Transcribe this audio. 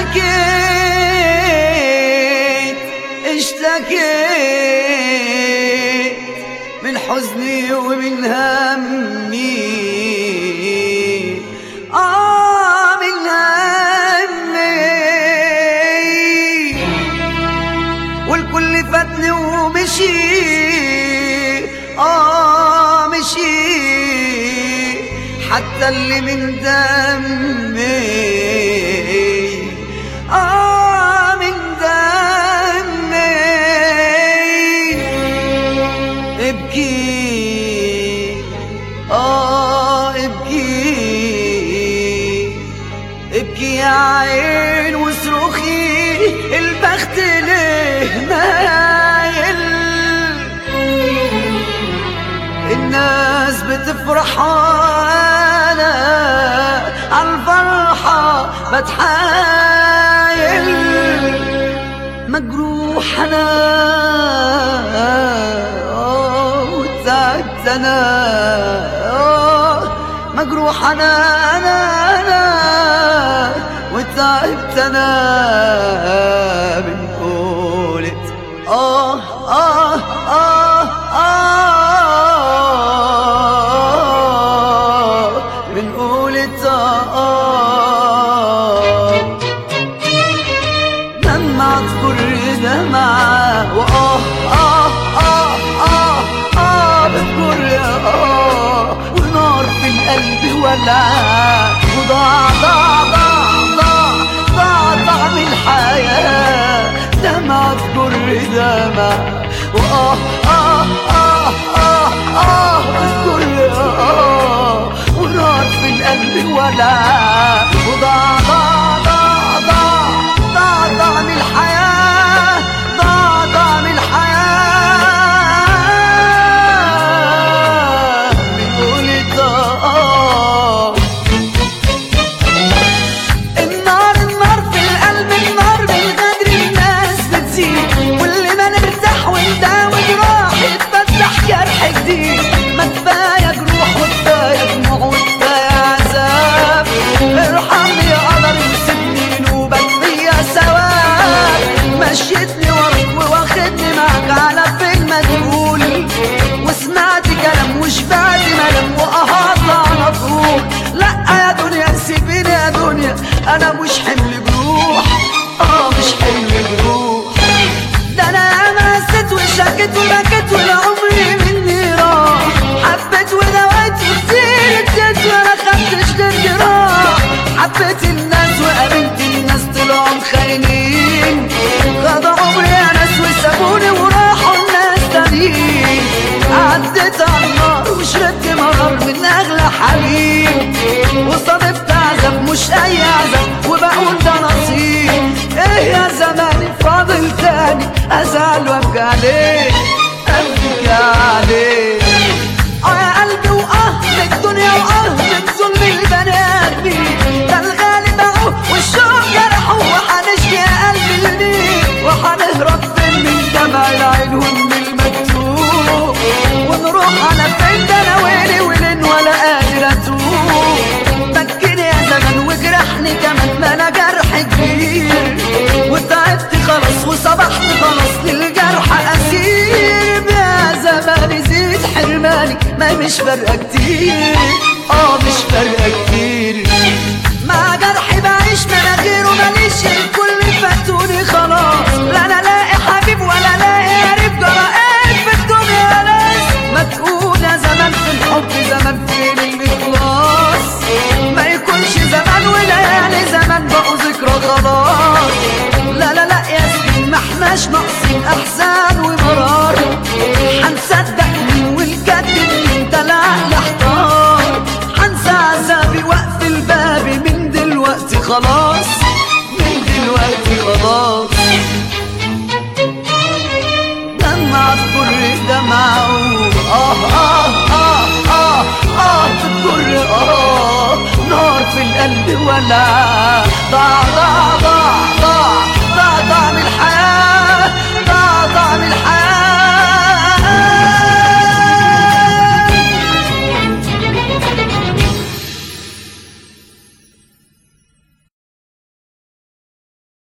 اشتكيت من حزني ومن همي، من همي، والكل فاتني ومشي، مشي حتى اللي من دمي، من دمي. ابكي ابكي ابكي يا عين واصرخي، البخت ليه مايل؟ الناس بتفرح وانا عالفرحة بتحايل، مجروح انا وتعبت انا، مجروح انا وتعبت انا من قولة من قولة دمعة كل دمعة بتجر ونار في القلب ولع، وضاع طعم الحياة، دمعة تجر دمعة بتجر ونار في القلب ولع، وضاع طعم الحياة، طعم الحياة من قولة النار في القلب، النار بالغدر الناس بتزيد، واللي ما نرتاح ونداوي جراح يتفتح جرح جديد، ما كفاية جروح وكفاية دموع وكفاية عذاب، ارحمني يا قدر وسيبني نوبك فيا ثواب، مشيتني وراك وواخدني معاك على فين ما تقول، وسمعت كلام وشبعت ملام وقهرت على طول. لا يا دنيا سيبيني يا دنيا، انا مش حمل جروح، مش حمل جروح، ده انا ياما قسيت وشكيت وبكيت والعمر مني راح، حبيت ودويت كتير اديت وانا خدتش للجراح، حبيت الناس وقابلت الناس طلعوا مخاينين، خدوا عمري يا ناس وسابوني وراحوا الناس تانيين، عديت على النار وشربت مرار من اغلى حبيب، وصادفت عذاب مش اي عذاب وبقول ده نصيب، ايه يا زماني فاضل تاني ازعل وابكي عليك، ابكي عليك يا قلبي من الدنيا من ظلم البني ادمين، ده الغالب اهو والشوق جرحه، وحنشكي يا قلبي لمين، وحنهرب فين من دمع العين ومن المكتوب، ونروح على فين ده انا ويلي ولين ولا قادر اتوب، بكيني يا زمن وجرحني كمان ما انا جرح كبير، وتعبت خلاص وصبحت خلاص للجرح اسير، يا زماني زيد حرماني ما مش فارقه كتير، مش فارقه كتير، مع جرحي بعيش مناخيره ماليش، الكل فاتوني خلاص، لا انا لاقي حبيب ولا لاقي قريب، جرائم في الدنيا ناس، ما تقول يا زمان في الحب زمان فين الاخلاص، ما يكونش زمان وليالي زمان بقوا ذكرى خلاص، لا يا سيدي ما احناش ناقصين احزان ومرار، حنصدق مين ونكدب مين ده العقل احتار، حنسى عذابي وقف الباب من دلوقتي خلاص، من دلوقتي خلاص، دمعة تجر دمعة بتجر نار في القلب ولع، ضاع